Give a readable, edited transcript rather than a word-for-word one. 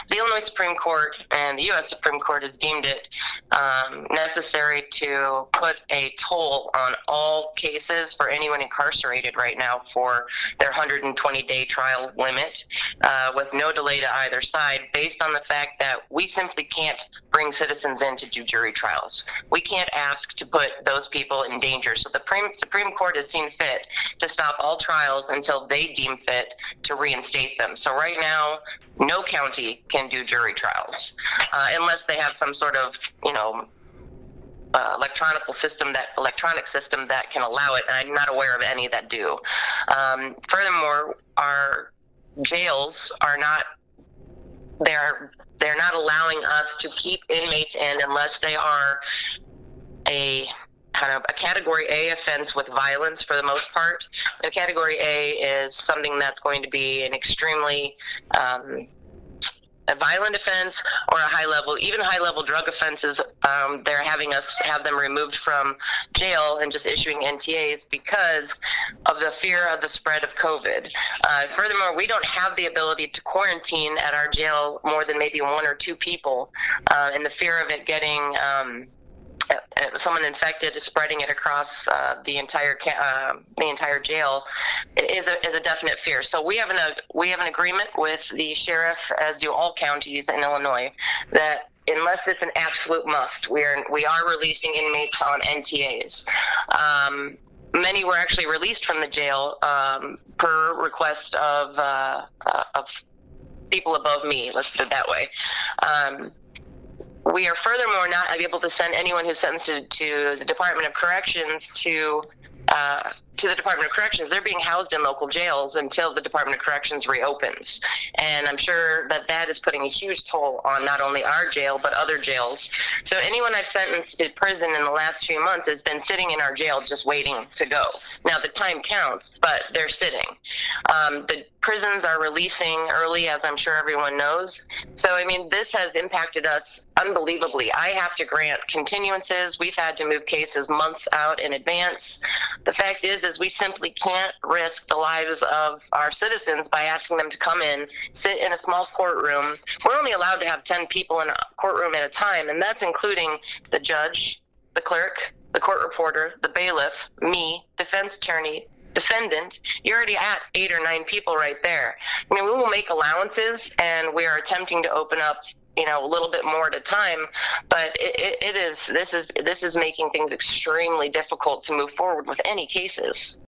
the Illinois Supreme Court and the U.S. Supreme Court has deemed it necessary to put a toll on all cases for anyone incarcerated right now for their 120-day trial limit, with no delay to either side, based on the fact that we simply can't bring citizens in to do jury trials. We can't ask to put those people in danger. So the Supreme Court has seen fit to stop all trials until they deem fit to reinstate them. So right now, no county can do jury trials unless they have some sort of, electronic system that can allow it. And I'm not aware of any that do. Furthermore, our jails are not. They're not allowing us to keep inmates in unless they are a kind of a Category A offense with violence for the most part. And Category A is something that's going to be an extremely a violent offense or a even high-level drug offenses. They're having us have them removed from jail and just issuing NTAs because of the fear of the spread of COVID. Furthermore, we don't have the ability to quarantine at our jail more than maybe one or two people, and the fear of it getting someone infected is spreading it across the entire jail is a definite fear. So we have an agreement with the sheriff, as do all counties in Illinois, that unless it's an absolute must, we are releasing inmates on NTAs. Many were actually released from the jail per request of people above me. Let's put it that way. We are furthermore not able to send anyone who's sentenced to the Department of Corrections to the Department of Corrections. They're being housed in local jails until the Department of Corrections reopens. And I'm sure that is putting a huge toll on not only our jail, but other jails. So anyone I've sentenced to prison in the last few months has been sitting in our jail just waiting to go. Now, the time counts, but they're sitting. The prisons are releasing early, as I'm sure everyone knows. So, this has impacted us unbelievably. I have to grant continuances. We've had to move cases months out in advance. The fact is we simply can't risk the lives of our citizens by asking them to come in, sit in a small courtroom. We're only allowed to have 10 people in a courtroom at a time, and that's including the judge, the clerk, the court reporter, the bailiff, me, defense attorney, defendant. You're already at 8 or 9 people right there. We will make allowances, and we are attempting to open up a little bit more at a time, but this is making things extremely difficult to move forward with any cases.